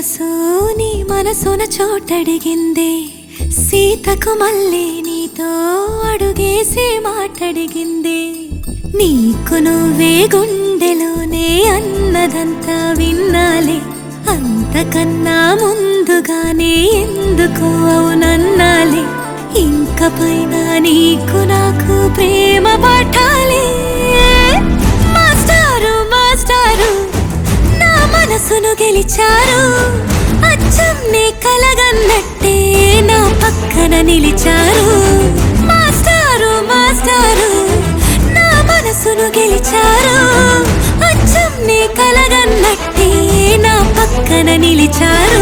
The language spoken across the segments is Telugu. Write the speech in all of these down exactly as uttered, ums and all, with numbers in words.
మనసు నీ మనసున చోటడిగిందే, సీతకు మళ్ళీ నీతో అడుగేసి మాటడిగిందే. నీకు నువ్వే గుండెలోనే అన్నదంతా విన్నాలే, అంతకన్నా ముందుగానే ఎందుకు అవునన్నాలే. ఇంక పైన నీకు నాకు ప్రేమ పాఠాలే. మాస్టారు మాస్టారు నా మనసును గెలిచారు, అచ్చం నే కలగన్నట్టే నా పక్కన నిలిచారు. మాస్టారు మాస్టారు నా మనసును గెలిచారు, అచ్చం నే కలగన్నట్టే నా పక్కన నిలిచారు.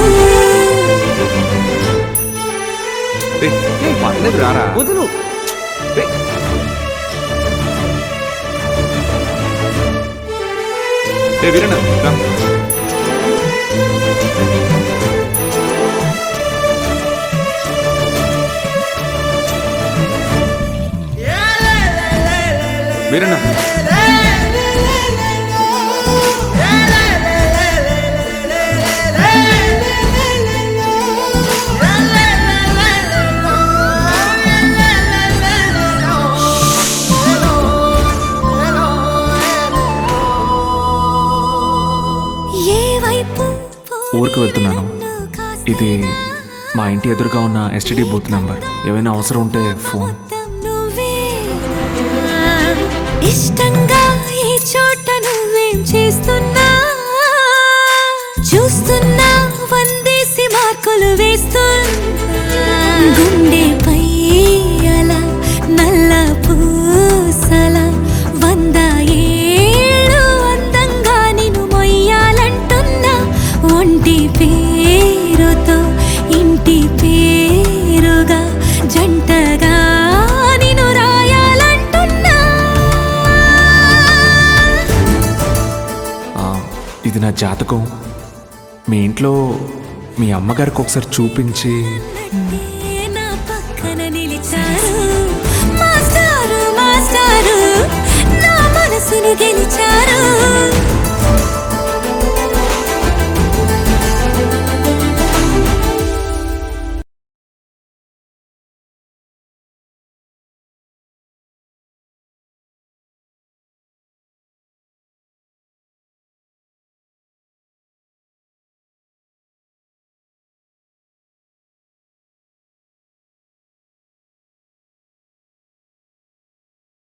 వదులు వీరన్న ఊరికి వెళ్తున్నాను. ఇది మా ఇంటి ఎదురుగా ఉన్న ఎస్టీడీ బూత్ నెంబర్. ఏమైనా అవసరం ఉంటే ఫోన్. ఇష్టంగా ఈ చోట నువ్వేం చేస్తున్నా, చూస్తున్నా వందేసి మార్కులు వేస్తున్నా. గుండెపై అలా నల్ల పూసల వంద ఏళ్ళు అందంగా నిన్ను మొయ్యాలంటున్నా. ఒంటి పేరుతో ఇంటి పేరుగా జంటగా నిన్ను రాయాలంటున్నా. ఇది నా జాతకం. మీ ఇంట్లో మీ అమ్మగారికి ఒకసారి చూపించి